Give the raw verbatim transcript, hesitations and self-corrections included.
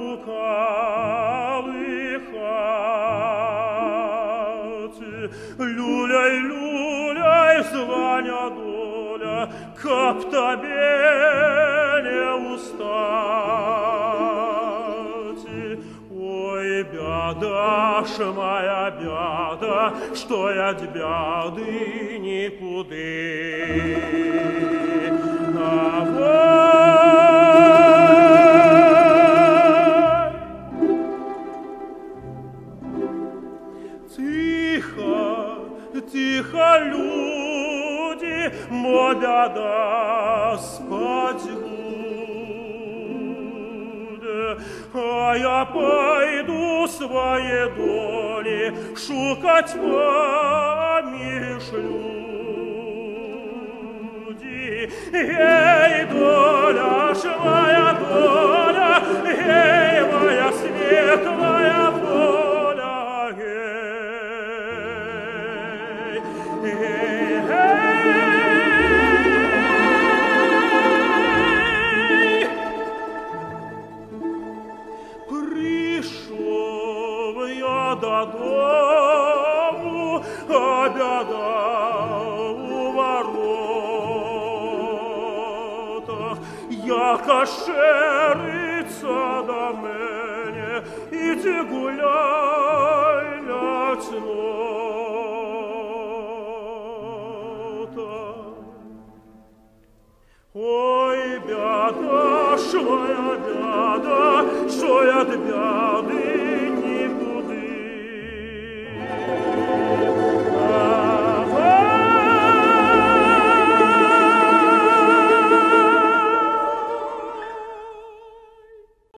блукали хаті. Люляй, люляй, званя доля, каб тебе не устати. Ой, бяда ж моя бяда, что я от бяды никуды. А тихо, тихо, люди, мо бяда спать буде, а я пойду своей доли шукать поміж люди. Ей, доля ж моя доля, ей, моя светлая воля, ей, ей, ей. Пришел я додому, а бяда у воротах. Яка шериться до мене, іди гуляй на цнотах. Ой, бяда, що я бяда, що я бяда,